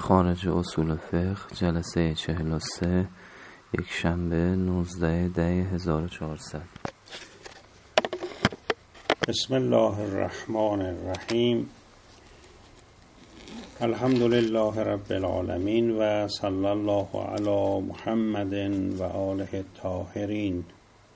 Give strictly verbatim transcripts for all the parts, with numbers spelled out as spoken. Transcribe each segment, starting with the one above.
خارج اصول فقه جلسه چهل و سه یک شنبه نوزده دی هزار و چهارصد. بسم الله الرحمن الرحیم. الحمد لله رب العالمین و صلی الله علی محمد و آله الطاهرین.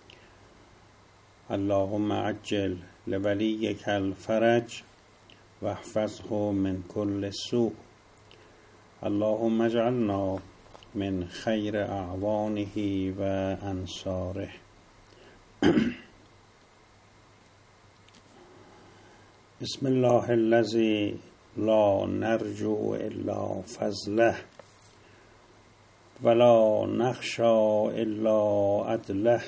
اللهم عجل لولیک الفرج واحفظه من كل سوء. اللهم اجعلنا من خیر اعوانه و انصاره. بسم الله الذی لا نرجو الا فضله ولا نخشى الا عدله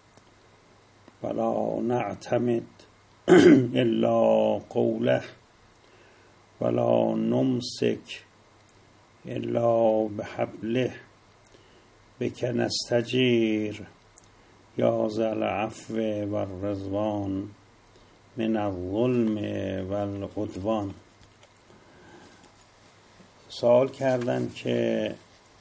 ولا نعتمد الا قوله ولا نمسك الا بحبله بك نستجیر یا ذا العفو والرضوان من الظلم والعدوان. سوال کردن که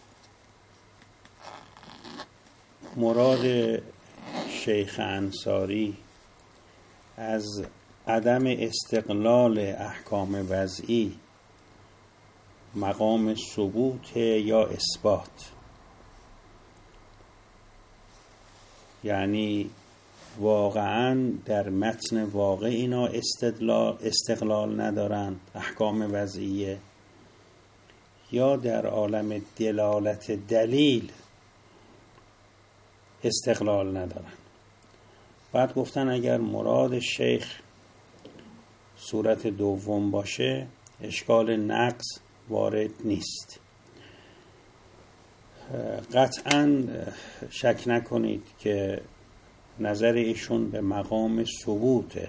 مراد شیخ انصاری از عدم استقلال احکام وضعی مقام ثبوت یا اثبات، یعنی واقعا در متن واقع اینا استدلال استقلال ندارند احکام وضعیه، یا در عالم دلالت دلیل استقلال ندارند. بعد گفتن اگر مراد شیخ صورت دوم باشه اشکال نقص وارد نیست. قطعا شک نکنید که نظر ایشون به مقام ثبوته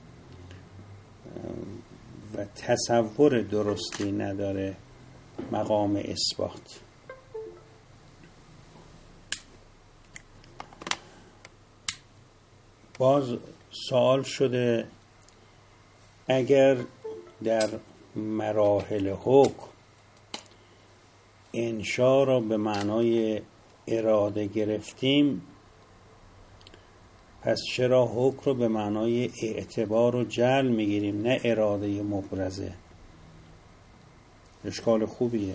و تصور درستی نداره مقام اثبات. باز سوال شده اگر در مراحل حکم انشا را به معنای اراده گرفتیم، پس چرا حکم رو به معنای اعتبار و جعل میگیریم نه اراده مبرزه؟ اشکال خوبیه،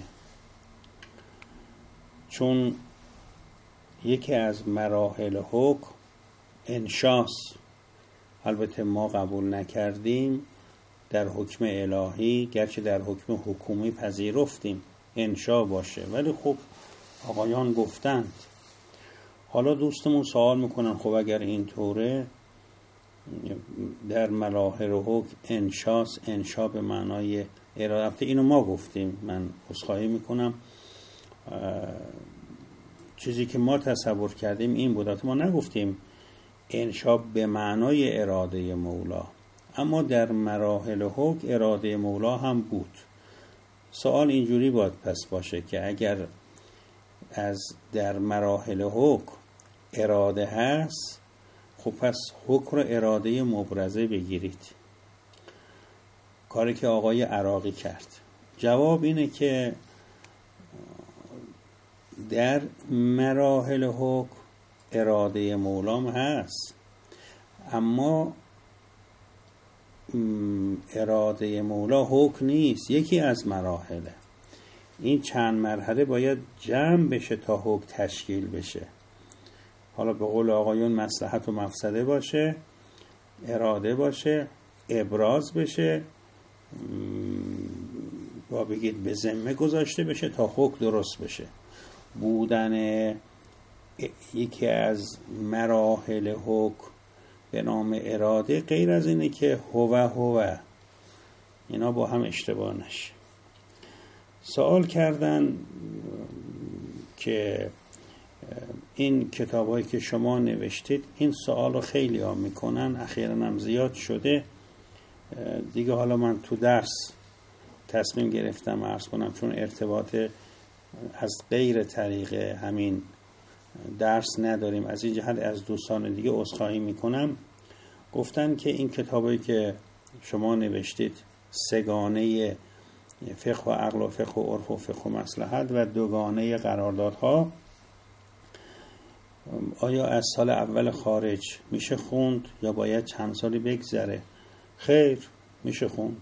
چون یکی از مراحل حکم انشاست. البته ما قبول نکردیم در حکم الهی، گرچه در حکم حکومی پذیرفتیم انشا باشه، ولی خب آقایان گفتند. حالا دوستمون سوال میکنن خب اگر اینطوره در مراحل حکم انشاست، انشا به معنای اراده، اینو ما گفتیم، من عذرخواهی میکنم، چیزی که ما تصور کردیم این بود، ما نگفتیم انشا به معنای اراده مولا، اما در مراحل حکم اراده مولا هم بود. سوال اینجوری باید پس باشه که اگر از در مراحل حکم اراده هست، خب پس حکم رو اراده مبرزه بگیرید، کاری که آقای عراقی کرد. جواب اینه که در مراحل حکم اراده مولام هست، اما اراده مولا حکم نیست، یکی از مراحله. این چند مرحله باید جمع بشه تا حکم تشکیل بشه. حالا به قول آقایون مصلحت و مفسده باشه، اراده باشه، ابراز بشه، با بگید به ذمه گذاشته بشه تا حکم درست بشه. بودن یکی از مراحل حکم به نام اراده غیر از اینه که هو هو، اینا با هم اشتباه نشه. سوال کردن که این کتابایی که شما نوشتید، این سوال رو خیلی ها میکنن، اخیراً هم زیاد شده دیگه. حالا من تو درس تصمیم گرفتم عرض کنم، چون ارتباط از غیر طریق همین درس نداریم، از این جهت از دوستان دیگه عذرخواهی میکنم. گفتن که این کتابی که شما نوشتید سگانه فقه و عقل و فقه و عرف و فقه و مصلحت و دوگانه قراردادها آیا از سال اول خارج میشه خوند یا باید چند سالی بگذره؟ خیر، میشه خوند.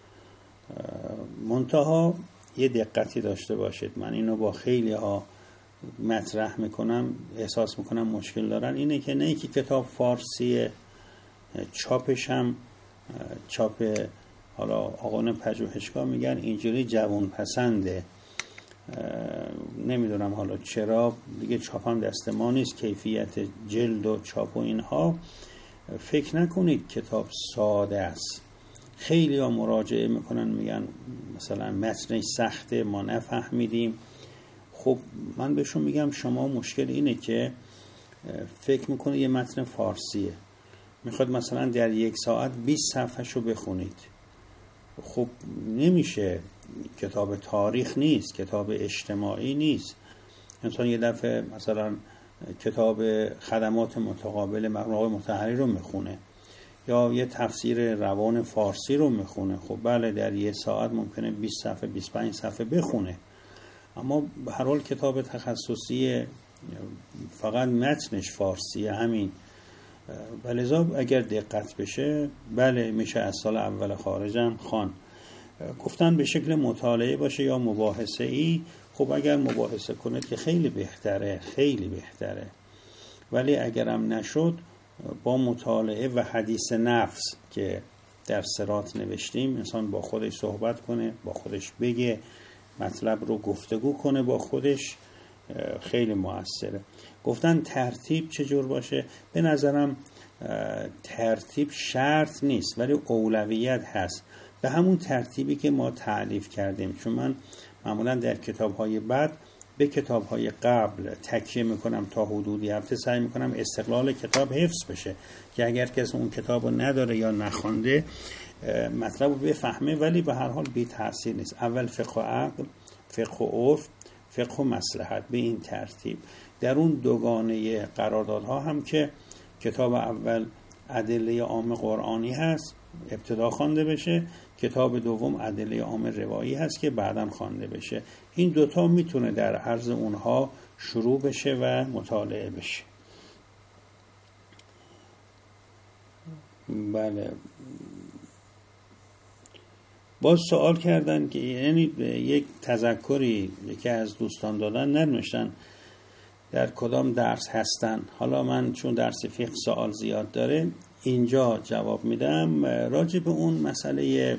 منتها یه دقتی داشته باشید، من اینو با خیلی ها مطرح میکنم، احساس میکنم مشکل دارن، اینه که نه که کتاب فارسی چاپش هم چاپ حالا آقایون پژوهشگاه میگن اینجوری جوان پسنده، نمیدونم حالا چرا دیگه چاپ هم دست ما نیست، کیفیت جلد و چاپ و اینها. فکر نکنید کتاب ساده است. خیلی ها مراجعه میکنن میگن مثلا متنش سخته، ما نفهمیدیم. خب من بهشون میگم شما مشکل اینه که فکر میکنه یه متن فارسیه، میخواد مثلا در یک ساعت بیست صفحه شو بخونید. خب نمیشه. کتاب تاریخ نیست، کتاب اجتماعی نیست. انسان یه دفعه مثلا کتاب خدمات متقابل مرحوم مطهری رو میخونه یا یه تفسیر روان فارسی رو میخونه. خب بله در یه ساعت ممکنه بیست صفحه بیست و پنج صفحه بخونه، اما به هر حال کتاب تخصصی فقط متنش فارسیه همین. ولذا اگر دقت بشه بله میشه از سال اول خارجم خوان. گفتن به شکل مطالعه باشه یا مباحثه ای. خب اگر مباحثه کنید که خیلی بهتره، خیلی بهتره. ولی اگرم نشد با مطالعه و حدیث نفس که در صراط نوشتیم، انسان با خودش صحبت کنه، با خودش بگه، مطلب رو گفتگو کنه با خودش، خیلی موثره. گفتن ترتیب چجور باشه؟ به نظرم ترتیب شرط نیست ولی اولویت هست، به همون ترتیبی که ما تعریف کردیم. چون من معمولا در کتاب‌های بعد به کتاب‌های قبل تکیه میکنم، تا حدودی هفته سعی میکنم استقلال کتاب حفظ بشه که اگر کسی اون کتاب رو نداره یا نخونده مطلب رو بفهمه، ولی به هر حال بی تأثیر نیست. اول فقه و عقل، فقه و عرف، فقه و مصلحت، به این ترتیب. در اون دوگانه قراردادها هم که کتاب اول ادله عام قرآنی هست ابتدا خوانده بشه، کتاب دوم ادله عام روایی هست که بعداً خوانده بشه. این دوتا میتونه در عرض اونها شروع بشه و مطالعه بشه. بله. باز سوال کردن که یعنی یک تذکری یکی از دوستان دادن، ننوشتن در کدام درس هستن. حالا من چون درس فقه سوال زیاد داره اینجا جواب میدم. راجع به اون مسئله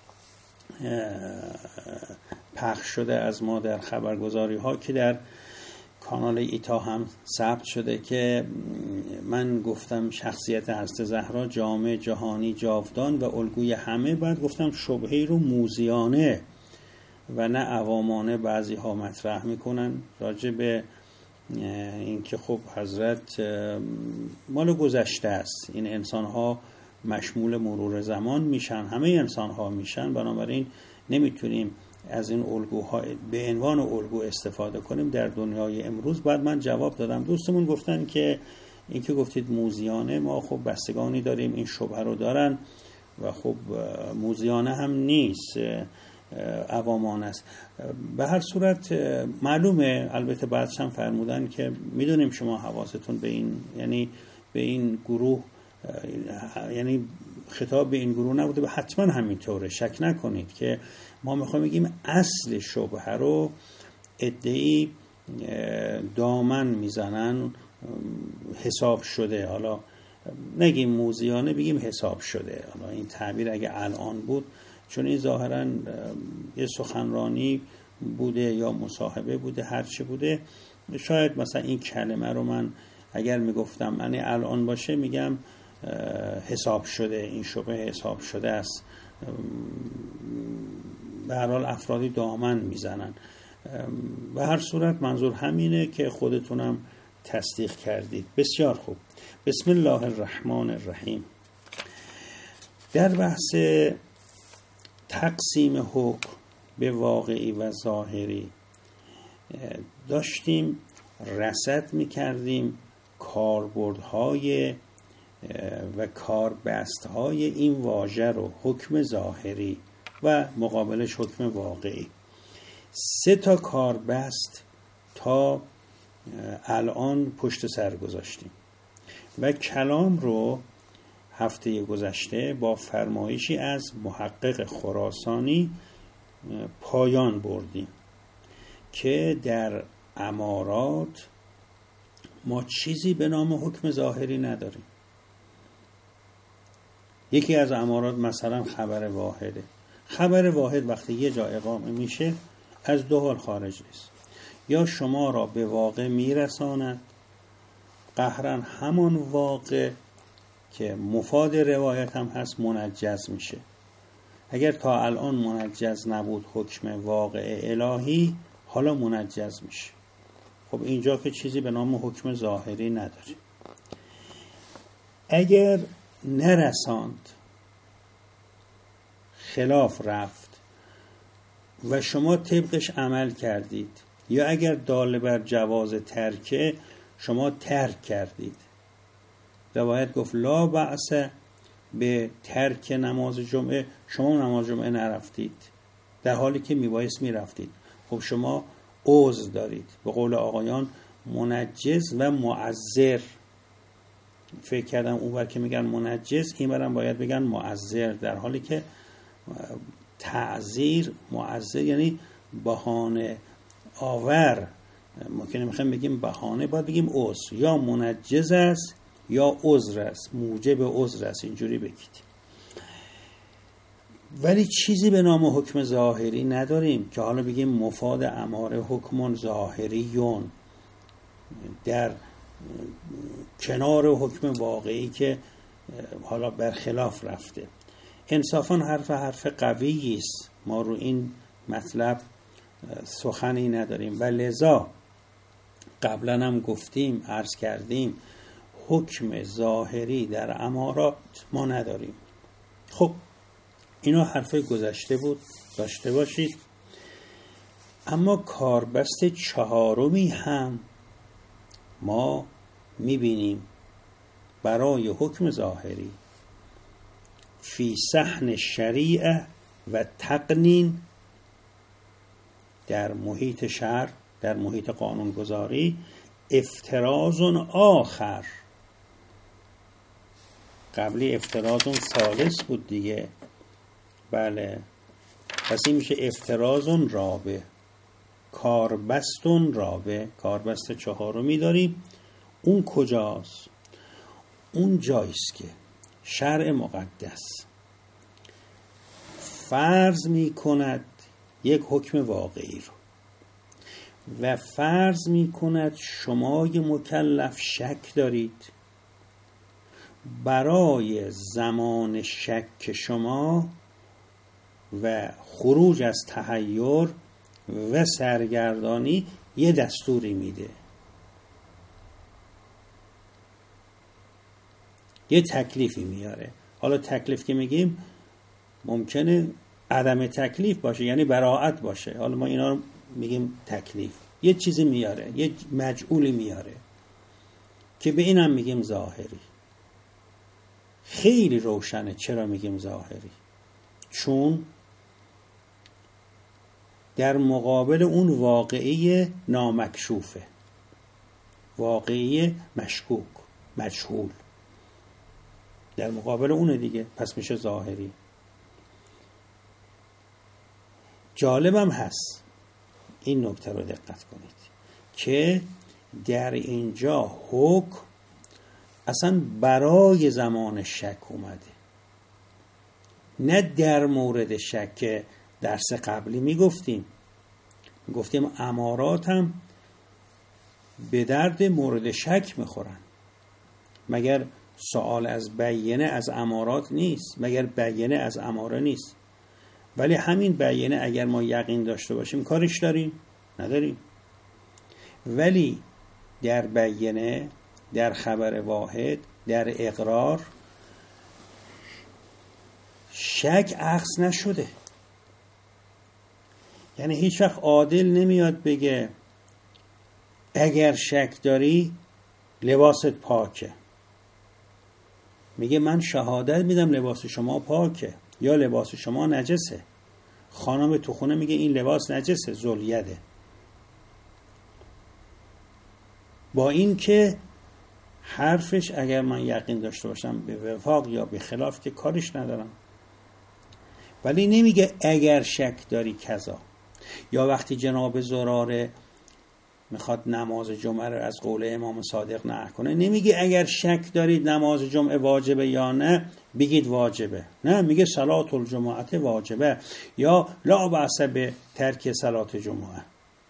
پخش شده از ما در خبرگزاری ها که در کانال ایتا هم ثبت شده که من گفتم شخصیت حضرت زهرا جامع، جهانی، جاودان و الگوی همه، بعد گفتم شبهه‌ای رو موذیانه و نه عوامانه بعضی ها مطرح میکنن راجع به این که خب حضرت مال گذشته است، این انسان ها مشمول مرور زمان میشن، همه انسان ها میشن، بنابراین نمیتونیم از این الگوها به عنوان الگو استفاده کنیم در دنیای امروز. بعد من جواب دادم، دوستمون گفتن که این که گفتید موذیانه، ما خب بستگانی داریم این شبهه رو دارن و خب موذیانه هم نیست، عوامان است. به هر صورت معلومه، البته بعدش هم فرمودن که میدونیم شما حواستون به این یعنی به این گروه یعنی خطاب به این گروه نبوده، به حتما همینطوره، شک نکنید که ما میخوایم بگیم اصل شبهه رو ادعی دامن میزنن حساب شده، حالا نگیم موذیانه بگیم حساب شده. حالا این تعبیر اگه الان بود، چون این ظاهرا یه سخنرانی بوده یا مصاحبه بوده، هرچی بوده، شاید مثلا این کلمه رو من اگر میگفتم من الان باشه میگم حساب شده، این شبه حساب شده است. به هر حال افرادی دامن میزنن. به هر صورت منظور همینه که خودتونم تصدیق کردید. بسیار خوب. بسم الله الرحمن الرحیم. در بحث تقسیم حکم به واقعی و ظاهری داشتیم رصد میکردیم کاربردهای و کاربستهای این واژه رو، حکم ظاهری و مقابلش حکم واقعی. سه تا کاربست تا الان پشت سر گذاشتیم و کلام رو هفته گذشته با فرمایشی از محقق خراسانی پایان بردیم که در امارات ما چیزی به نام حکم ظاهری نداریم. یکی از امارات مثلا خبر واحده. خبر واحد وقتی یه جا اقامه میشه از دو حال خارج نیست، یا شما را به واقع میرساند قهرن همان واقع که مفاد روایت هم هست منجز میشه. اگر تا الان منجز نبود حکم واقع الهی، حالا منجز میشه. خب اینجا که چیزی به نام حکم ظاهری نداریم. اگر نرساند، خلاف رفت و شما طبقش عمل کردید، یا اگر دال بر جواز ترکه شما ترک کردید، روایت گفت لا بأس به ترک نماز جمعه، شما نماز جمعه نرفتید در حالی که میبایست میرفتید، خب شما عذر دارید. به قول آقایان منجز و معذر. فکر کردم اون ور که میگن منجز، این برم باید بگن معذر، در حالی که تعذیر معذر یعنی بهانه آور. ما که نمیخوایم بگیم بهانه، باید بگیم عذر. یا منجز است یا عذر است، موجب عذر است، اینجوری بگید. ولی چیزی به نام حکم ظاهری نداریم که حالا بگیم مفاد اماره حکم ظاهریون در کنار حکم واقعی که حالا برخلاف رفته. انصافاً حرف حرف قویی است، ما رو این مطلب سخنی نداریم و لذا قبلا هم گفتیم، عرض کردیم، حکم ظاهری در امارات ما نداریم. خب اینا حرفای گذشته بود، داشته باشید. اما کاربست چهارمی هم ما میبینیم برای حکم ظاهری فی صحن شریعه و تقنین، در محیط شرع، در محیط قانونگذاری، افتراض آخر. قبلی افتراض ثالث بود دیگه، بله، پس این میشه افتراض رابع، کاربست رابع. کاربست چهارمی داریم. اون کجاست؟ اون جاییست که شرع مقدس فرض می کند یک حکم واقعی رو و فرض می کند شمای مکلف شک دارید. برای زمان شک شما و خروج از تحیر و سرگردانی یه دستوری میده، یه تکلیفی میاره. حالا تکلیف که میگیم ممکنه عدم تکلیف باشه، یعنی براءت باشه. حالا ما اینا رو میگیم تکلیف. یه چیزی میاره، یه مجعولی میاره که به اینم میگیم ظاهری. خیلی روشنه چرا میگیم ظاهری، چون در مقابل اون واقعی نامکشوفه، واقعی مشکوک، مجهول، در مقابل اونه دیگه، پس میشه ظاهری. جالبم هست این نکته رو دقت کنید که در اینجا حکم اصلا برای زمان شک اومده، نه در مورد شک. درس قبلی میگفتیم گفتیم امارات هم به درد مورد شک میخورن. مگر سوال از بیینه از امارات نیست؟ مگر بیینه از اماره نیست؟ ولی همین بیینه اگر ما یقین داشته باشیم کارش داریم؟ نداریم. ولی در بیینه، در خبر واحد، در اقرار شک اخذ نشده. یعنی هیچ وقت عادل نمیاد بگه اگر شک داری لباست پاکه. میگه من شهادت میدم لباس شما پاکه یا لباس شما نجسه. خانم تو خونه میگه این لباس نجسه، ذولیده. با این که حرفش اگر من یقین داشته باشم به وفاق یا به خلاف که کارش ندارم، ولی نمیگه اگر شک داری کذا. یا وقتی جناب زراره میخواد نماز جمعه رو از قول امام صادق نقل کنه، نمیگه اگر شک دارید نماز جمعه واجبه یا نه بگید واجبه، نه، میگه صلات الجمعه واجبه یا لا بأس به ترک صلات جمعه.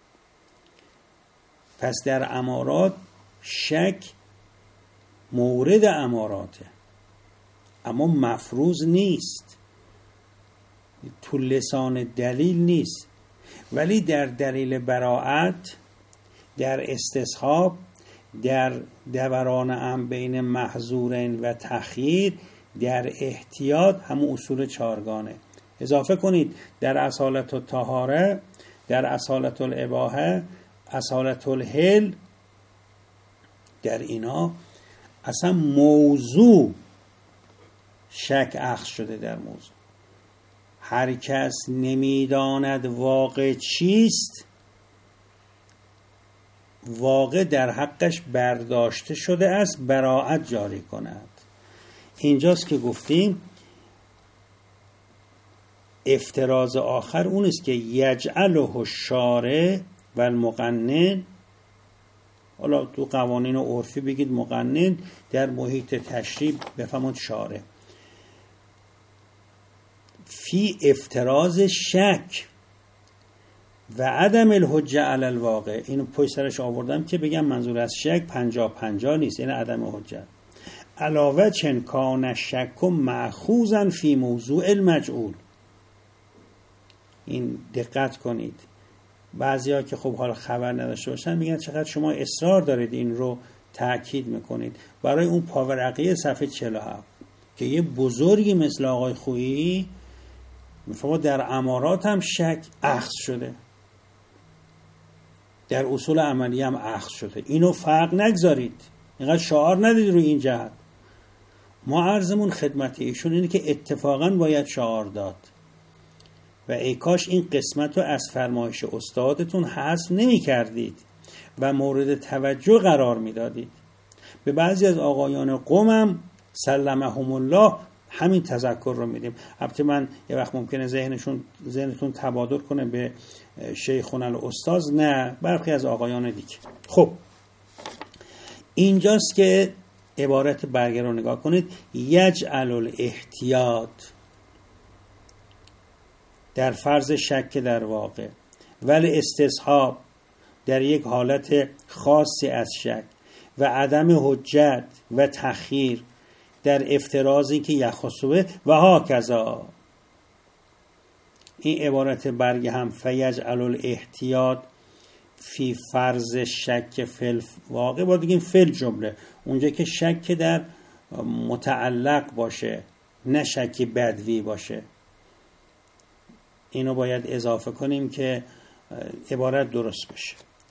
پس در امارات شک مورد اماراته، اما مفروض نیست، تو لسان دلیل نیست. ولی در دلیل براعت، در استصحاب، در دوران ام بین محظورین و تخییر، در احتیاط، همون اصول چارگانه. اضافه کنید در اصالت الطهاره، در اصالت الاباحه، اصالت الحل، در اینا اصلا موضوع شک اخذ شده در موضوع. هر کس نمیداند واقع چیست، واقع در حقش برداشته شده است، براعت جاری کند. اینجاست که گفتیم افتراض آخر اون است که یجعله الشارع و المقنن، حالا تو قوانین عرفی بگید مقنن، در محیط تشریع بفهمید شارع، فی افتراض شک و عدم الحجه علی الواقع. اینو پشت سرش آوردم که بگم منظور از شک پنجاه پنجاه نیست، یعنی عدم حجت. علاوه چن کان شک مأخوذا فی موضوع المجعول. این دقت کنید، بعضیا که خب حالا خبر نداشته باشن میگن چقدر شما اصرار دارید این رو تأکید میکنید. برای اون پاورقی صفحه چهل و هفت که یه بزرگی مثل آقای خویی میفهمه در امارات هم شک اخذ شده، در اصول عملی هم اخذ شده. اینو فرق نگذارید، اینقدر شعار ندید روی این جهت. ما عرضمون خدمت ایشون اینه که اتفاقا باید شعار داد و ای کاش این قسمت رو از فرمایش استادتون حذف نمی کردید و مورد توجه قرار می دادید. به بعضی از آقایان قومم سلمهم الله همین تذکر رو میدیم. البته من یه وقت ممکنه ذهنشون ذهنتون تبادر کنه به شیخون الاستاذ، نه، برخی از آقایان دیگه. خب اینجاست که عبارت برگه رو نگاه کنید. یجعل الاحتیاط در فرض شک در واقع، ولی استصحاب در یک حالت خاصی از شک و عدم حجت و تخییر در افتراضی که یخصوه و ها کذا. این عبارت برگ هم فیجعل الاحتیاط فی فرض شک فی واقع، با دیگه فی جمله، اونجا که شک در متعلق باشه نه شک بدوی باشه. اینو باید اضافه کنیم که عبارت درست بشه.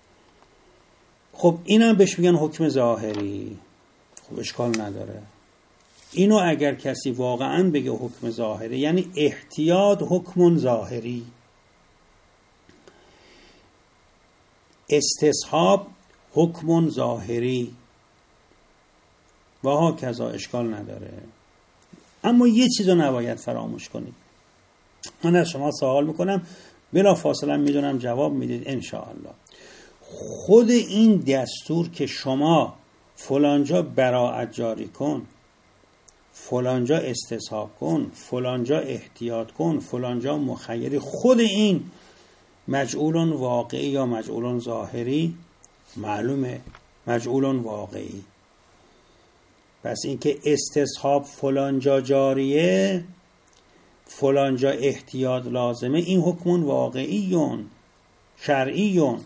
خب اینم بهش میگن حکم ظاهری. خب اشکال نداره. اینو اگر کسی واقعا بگه حکم ظاهری، یعنی احتیاط حکم ظاهری، استصحاب حکم ظاهری و ها کذا، اشکال نداره. اما یه چیزو نباید فراموش کنید. من از شما سوال میکنم، بلا فاصله میدونم جواب میدید انشاءالله. خود این دستور که شما فلانجا براعت جاری کن، فلانجا استصحاب کن، فلانجا احتیاط کن، فلانجا مخیری، خود این مجعول واقعی یا مجعول ظاهری، معلومه مجعول واقعی. پس اینکه استصحاب فلانجا جاریه، فلانجا احتیاط لازمه، این حکم واقعیون شرعیون.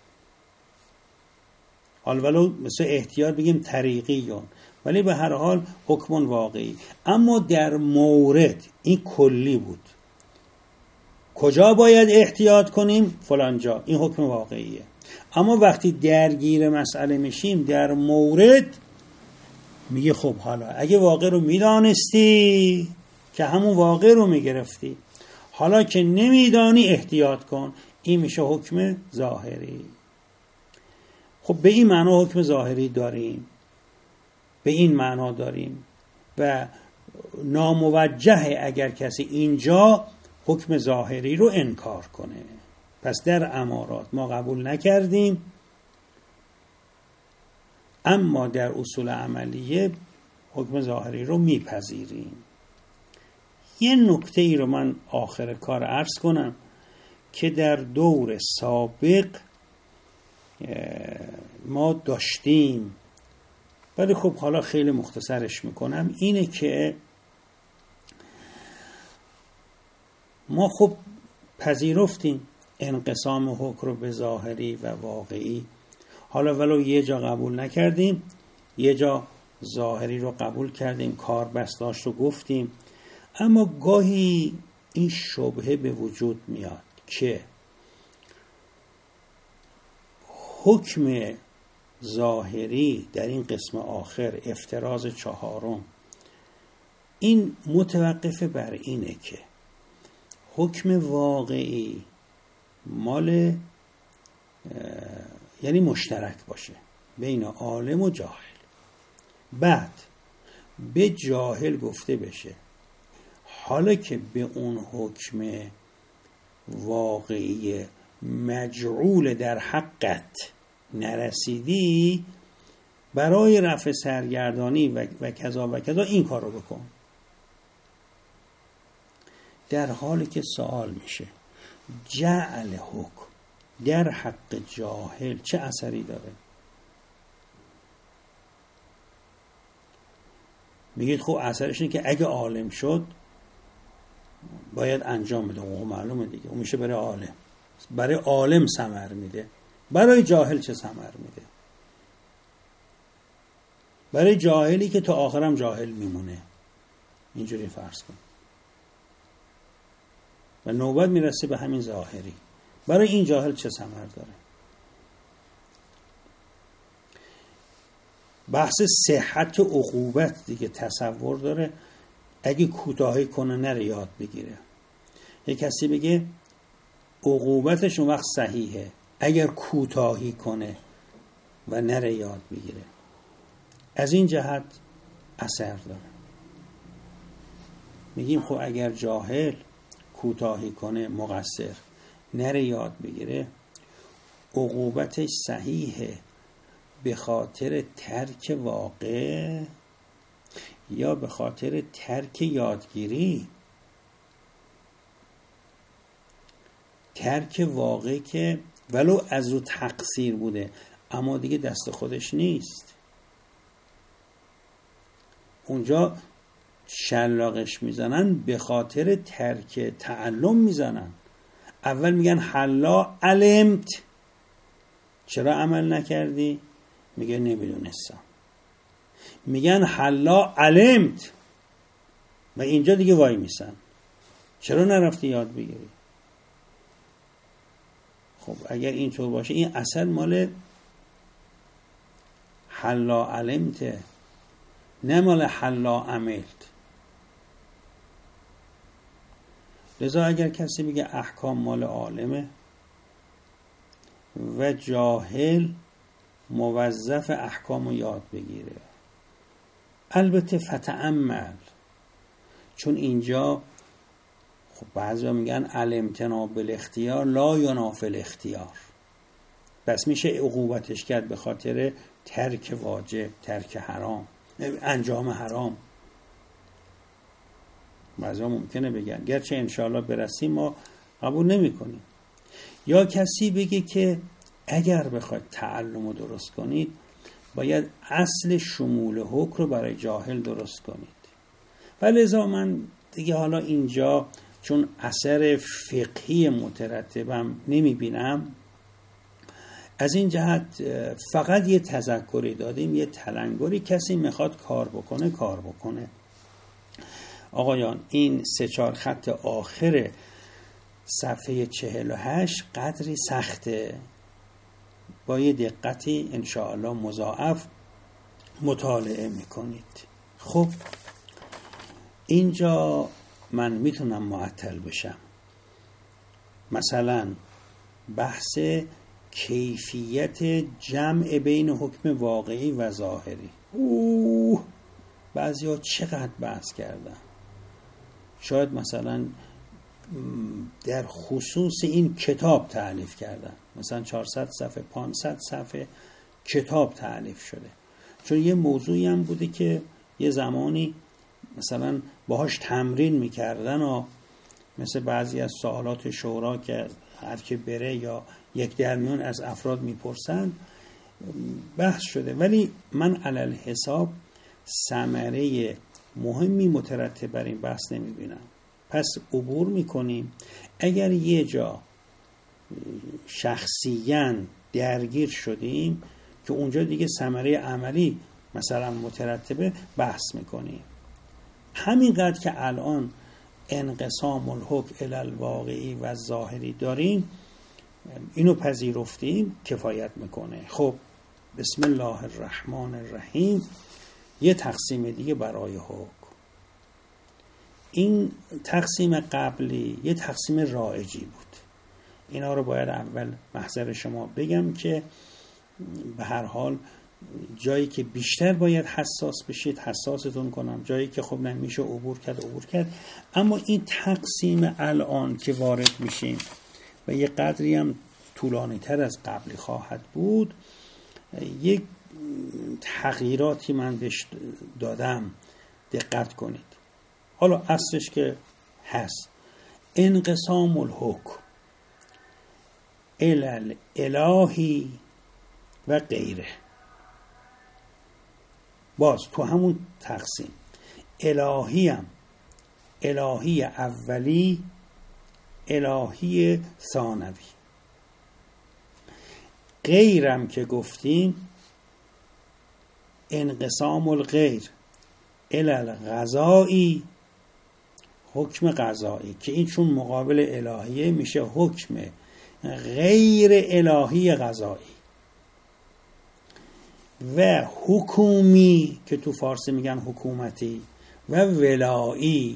حال ولو مثل احتیاط بگیم طریقیون، ولی به هر حال حکم واقعی. اما در مورد این کلی بود، کجا باید احتیاط کنیم؟ فلانجا، این حکم واقعیه. اما وقتی درگیر مسئله میشیم در مورد، میگه خب حالا اگه واقع رو میدانستی که همون واقع رو میگرفتی، حالا که نمیدانی احتیاط کن. این میشه حکم ظاهری. خب به این معنا حکم ظاهری داریم، به این معنا داریم و ناموجه اگر کسی اینجا حکم ظاهری رو انکار کنه. پس در امارات ما قبول نکردیم، اما در اصول عملیه حکم ظاهری رو میپذیریم. یه نکته ای رو من آخر کار عرض کنم که در دور سابق ما داشتیم، ولی خب حالا خیلی مختصرش میکنم. اینه که ما خب پذیرفتیم انقسام حکم رو به ظاهری و واقعی. حالا ولو یه جا قبول نکردیم، یه جا ظاهری رو قبول کردیم، کار بستاش رو گفتیم. اما گاهی این شبهه به وجود میاد که حکم ظاهری در این قسم آخر، افتراض چهارم، این متوقف بر اینه که حکم واقعی مال یعنی مشترک باشه بین عالم و جاهل. بعد به جاهل گفته بشه حالا که به اون حکم واقعی مجعول در حقت نرسیدی، برای رفع سرگردانی و, و کذا و کذا این کار رو بکن. در حالی که سوال میشه جعل حکم در حق جاهل چه اثری داره؟ میگید خب اثرش اینه که اگه عالم شد باید انجام بده. اون معلومه دیگه، اون میشه برای عالم. برای عالم ثمر میده، برای جاهل چه ثمر میده؟ برای جاهلی که تا آخرم جاهل میمونه. اینجوری فرض کن و نوبت میرسه به همین ظاهری. برای این جاهل چه ثمر داره؟ بحث صحت و عقوبت دیگه تصور داره. اگه کوتاهی کنه نره یاد بگیره. یک کسی بگه عقوبتش اون وقت صحیحه اگر کوتاهی کنه و نره یاد بگیره. از این جهت اثر داره. میگیم خب اگر جاهل کوتاهی کنه، مقصر، نره یاد بگیره، عقوبتش صحیحه به خاطر ترک واقع یا به خاطر ترک یادگیری؟ ترک واقع که ولو از رو تقصیر بوده اما دیگه دست خودش نیست. اونجا شلاقش میزنن به خاطر ترک تعلم میزنن. اول میگن حلا علمت، چرا عمل نکردی؟ میگه نمیدونستم. میگن حلا علمت و اینجا دیگه وای میسن، چرا نرفتی یاد بگیری؟ خب اگر اینطور باشه این اصل مال حلا علمت، نه مال حلا عملت. لذا اگر کسی بگه احکام مال عالمه و جاهل موظف احکام رو یاد بگیره، البته فتأمل، چون اینجا خب بعضی میگن الامتناع بالاختیار لا ینافی الاختیار، پس میشه عقوبتش کرد به خاطر ترک واجب، ترک حرام، انجام حرام. بعضی ممکنه بگن، گرچه انشاءالله برسیم ما قبول نمی کنیم. یا کسی بگه که اگر بخواید تعلم رو درست کنید باید اصل شمول حکم رو برای جاهل درست کنید. و لذا من دیگه حالا اینجا چون اثر فقهی مترتبم نمی بینم، از این جهت فقط یه تذکری دادیم، یه تلنگری. کسی میخواد کار بکنه کار بکنه. آقایان این سه چهار خط آخر صفحه چهل و هشت قدری سخته، با یه دقتی انشاءالله مضاعف مطالعه میکنید. خب اینجا من میتونم معطل بشم مثلا بحث کیفیت جمع بین حکم واقعی و ظاهری. اوه بعضی ها چقدر بحث کردن. شاید مثلا در خصوص این کتاب تألیف کردن، مثلا چهارصد صفحه پانصد صفحه کتاب تألیف شده، چون یه موضوعی هم بوده که یه زمانی مثلا باهاش تمرین میکردن و مثل بعضی از سوالات شورا که هر که بره یا یک درمیان از افراد میپرسن بحث شده. ولی من علل حساب ثمره مهمی مترتب بر این بحث نمیبینم. پس عبور میکنیم. اگر یه جا شخصیاً درگیر شدیم که اونجا دیگه ثمره عملی مثلا مترتبه بحث میکنیم. همینقدر که الان انقسام الحکم الی الواقعی و ظاهری داریم، اینو پذیرفتیم، کفایت میکنه. خب بسم الله الرحمن الرحیم. یه تقسیم دیگه برای حکم. این تقسیم قبلی یه تقسیم رایجی بود. اینا رو باید اول محضر شما بگم که به هر حال جایی که بیشتر باید حساس بشید حساستون کنم، جایی که خب نمیشه عبور کرد عبور کرد. اما این تقسیم الان که وارد میشیم و یه قدری هم طولانی تر از قبلی خواهد بود، یک تغییراتی من بهش دادم، دقت کنید. حالا اصلش که هست انقسام الحکم الی الالهی و غیره. باز تو همون تقسیم الهی هم الهی اولی، الهی ثانوی. غیرم که گفتیم انقسام الغیر الی القضایی، حکم قضایی که این چون مقابل الهیه میشه حکم غیر الهی قضایی. و حکومی که تو فارسی میگن حکومتی و ولایی.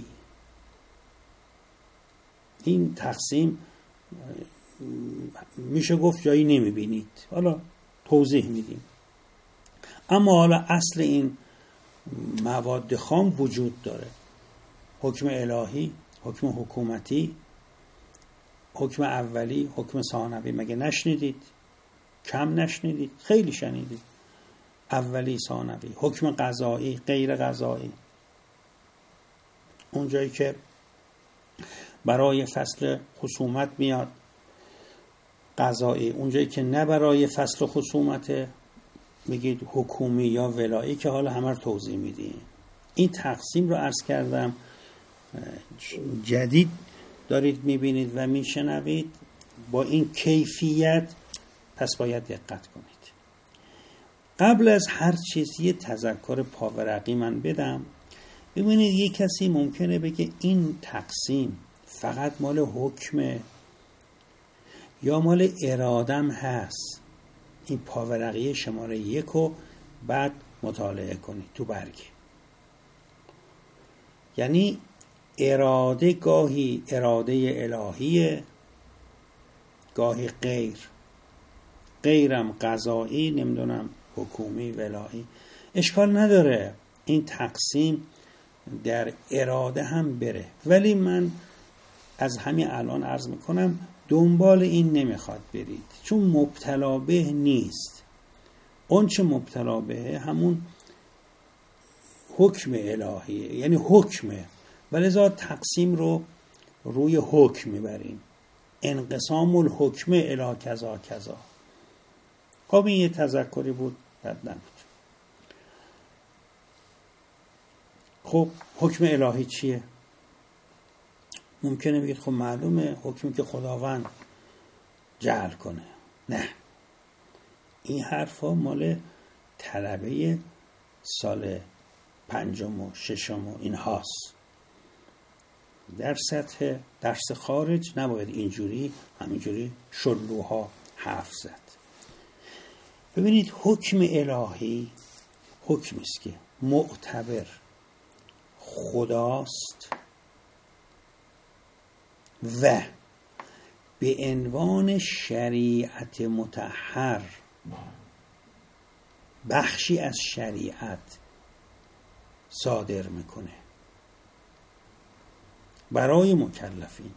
این تقسیم میشه گفت جایی نمیبینید، حالا توضیح میدیم. اما حالا اصل این مواد خام وجود داره. حکم الهی، حکم حکومتی، حکم اولی، حکم ثانوی. مگه نشنیدید؟ کم نشنیدید؟ خیلی شنیدید. اولی، ثانوی، حکم قضایی، غیر قضایی. اونجایی که برای فصل خصومت میاد قضایی، اونجایی که نه برای فصل خصومت میگید حکومی یا ولایی، که حالا همه رو توضیح میدیم. این تقسیم رو عرض کردم، جدید دارید میبینید و میشنوید با این کیفیت، پس باید دقت کنید. قبل از هر چیز یه تذکر پاورقی من بدم. ببینید یه کسی ممکنه بگه این تقسیم فقط مال حکمه یا مال ارادم هست. این پاورقی شماره یک رو بعد مطالعه کنید تو برگه. یعنی اراده گاهی اراده الهیه، گاهی غیر، غیرم قضایی، نمیدونم حکومی، ولایی. اشکال نداره این تقسیم در اراده هم بره، ولی من از همین الان عرض میکنم دنبال این نمیخواد برید، چون مبتلا به نیست. اون چه مبتلا به همون حکم الهیه، یعنی حکمه، ولذا تقسیم رو روی حکم میبریم. انقسام الحکم الی کذا کذا. خب این یه تذکری بود، بد نبود. خب حکم الهی چیه؟ ممکنه بگید خب معلومه حکمی که خداوند جعل کنه. نه، این حرفا مال طلبه سال پنجم و ششم و این هاست. در سطح درس خارج نباید اینجوری همینجوری شلوها حرف زد. ببینید حکم الهی حکمی است که معتبر خداست و به عنوان شریعت مطهر، بخشی از شریعت صادر میکنه برای مکلفین.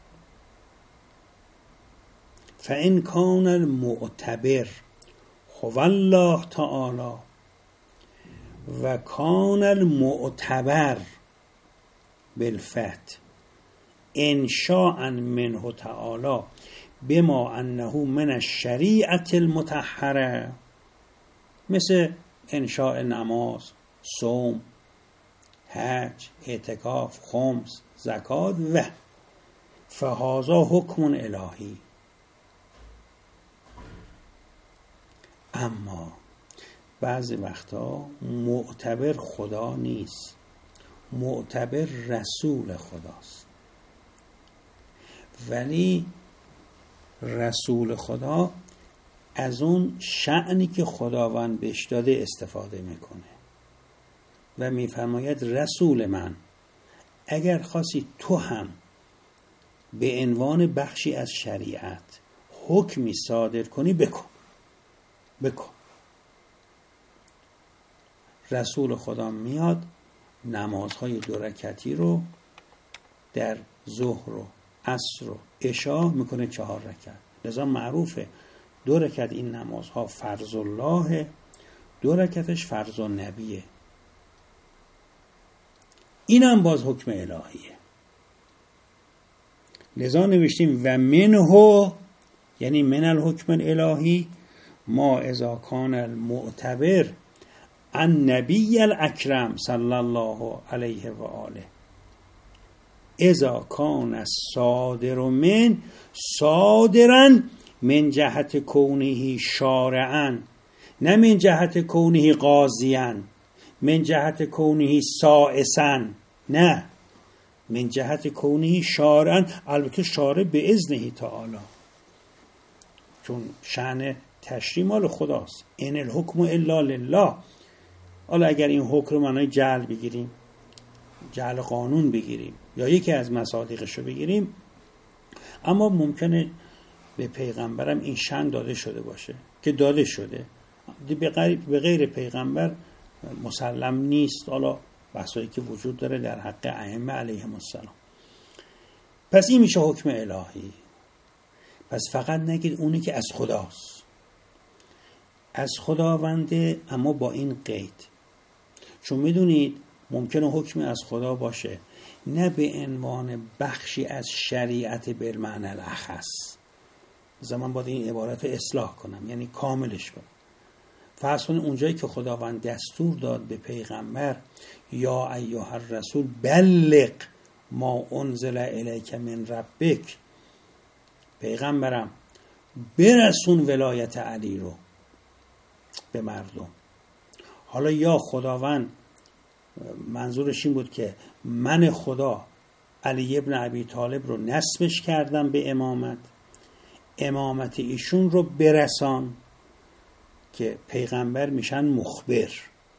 فإن کان المعتبر هو الله تعالی و کان المعتبر بالفتح انشاء منه تعالی بما انه من الشریعت المطهره، مثل انشاء نماز، صوم، حج، اعتکاف، خمس، زکات و فهذا حکم الهی. اما بعضی وقتا معتبر خدا نیست، معتبر رسول خداست. ولی رسول خدا از اون شأنی که خداوند بهش داده استفاده میکنه و میفرماید رسول من اگر خواستی تو هم به عنوان بخشی از شریعت حکمی صادر کنی بکن بکن. رسول خدا میاد نمازهای دو رکعتی رو در ظهر و عصر و عشا میکنه چهار رکعت. لذا معروفه دو رکعت این نمازها فرض الله، دو رکعتش فرض النبیه. اینم باز حکم الهیه. لذا نوشتیم و منه، یعنی من الحکم الالهی ما اذا کان المعتبر النبی الاکرم صلی الله علیه و آله اذا کان الصادر من صادرا من جهت کونه شارعا، نه من جهت کونه قاضیا، من جهت کونه سائسا، نه من جهت کونه شارعا. البته شارع به اذنه تعالی، چون شأن تشریع مال خداست. ان الحکم الا لله. حالا اگر این حکم رو معنای جعل بگیریم، جعل قانون بگیریم یا یکی از مصادیقش رو بگیریم، اما ممکنه به پیغمبرم این شأن داده شده باشه که داده شده، به غیر پیغمبر مسلم نیست. حالا بحثایی که وجود داره در حق ائمه علیهم السلام. پس این میشه حکم الهی. پس فقط نگید اونی که از خداست، از خداونده، اما با این قید، چون میدونید ممکنه حکمی از خدا باشه نه به عنوان بخشی از شریعت بالمعنی الاخص. زمان باید این عبارت اصلاح کنم، یعنی کاملش کنم. فرض کنید اونجایی که خداوند دستور داد به پیغمبر یا ایها الرسول بلغ ما انزل الیک من ربک، پیغمبرم برسون ولایت علی رو به مردم. حالا یا خداوند منظورش این بود که من خدا علی ابن ابی طالب رو نسبش کردم به امامت، امامت ایشون رو برسان، که پیغمبر میشن مخبر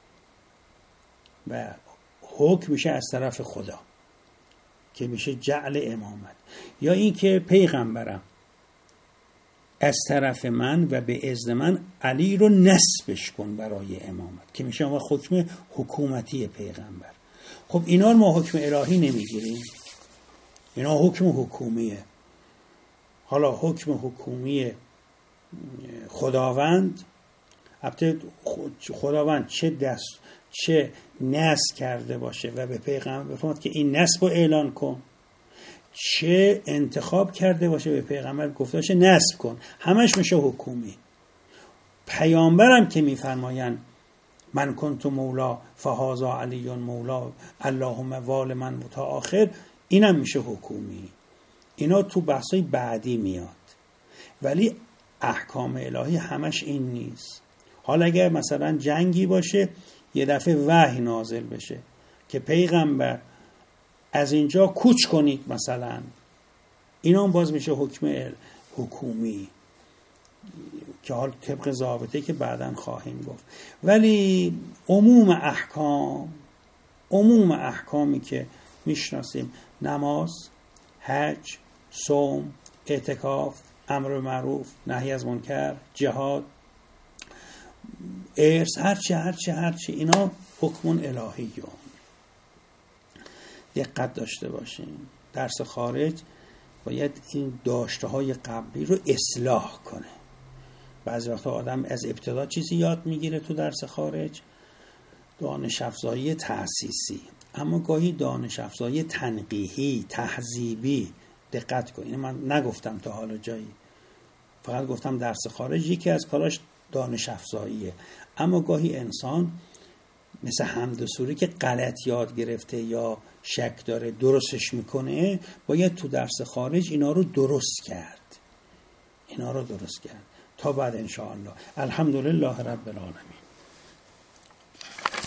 و حکم میشه از طرف خدا که میشه جعل امامت. یا این که پیغمبرم از طرف من و به اذن من علی رو نسبش کن برای امامت، که میشه اما حکم حکومتی پیغمبر. خب اینا رو ما حکم الهی نمیگیریم، اینا حکم حکومیه. حالا حکم حکومی خداوند، البته خداوند چه دست چه نسب کرده باشه و به پیغمبر بفرماد که این نسب رو اعلان کن، چه انتخاب کرده باشه به پیغمبر گفته باشه نسب کن، همش میشه حکومی. پیامبرم که میفرمایند من کنت مولا فهذا علی مولا اللهم وال من تا آخر، اینم میشه حکومی. اینا تو بحثای بعدی میاد، ولی احکام الهی همش این نیست. حالا اگر مثلا جنگی باشه یه دفعه وحی نازل بشه که پیغمبر از اینجا کوچ کنید مثلا، اینا هم باز میشه حکم حکومی که حال طبق ضابطه که بعداً خواهیم گفت. ولی عموم احکام، عموم احکامی که میشناسیم، نماز، حج، صوم، اعتکاف، امر به معروف، نهی از منکر، جهاد، ارث، هرچی هرچی هرچی اینا حکمون الهیون. دقت داشته باشیم. درس خارج باید این داشته های قبلی رو اصلاح کنه. بعضی وقتا آدم از ابتدا چیزی یاد میگیره تو درس خارج، دانش افزایی تأسیسی، اما گاهی دانش افزایی تنقیحی، تهذیبی. دقت کن، اینو من نگفتم تا حالا جایی، فقط گفتم درس خارج یکی از کاراش دانش افزاییه. اما گاهی انسان مثل حمد و سوره که غلط یاد گرفته یا شک داره درستش میکنه، باید تو درس خارج اینا رو درست کرد اینا رو درست کرد تا بعد انشاءالله. الحمدلله رب العالمین.